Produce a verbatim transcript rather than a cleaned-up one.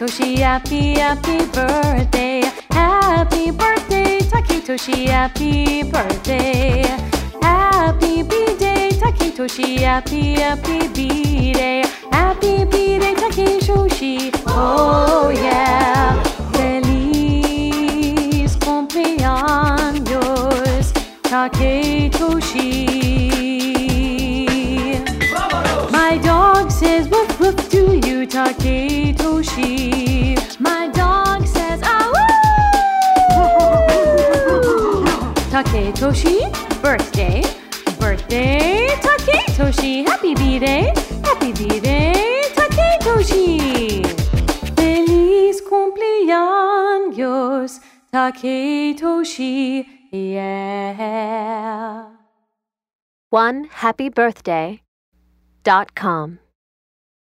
Taketoshi, happy, happy birthday. Happy birthday, Taketoshi, happy birthday. Happy B-Day, Taketoshi, happy, happy B-Day. Happy B-Day, Taketoshi, oh yeah. Feliz cumpleaños, Taketoshi. My dog says woof woof to you, Taketoshi. My dog says ah woo. Taketoshi, birthday, birthday, Taketoshi. Happy B-Day, happy B-Day, Taketoshi. Feliz cumpleaños, Taketoshi, yeah. One happy birthday dot com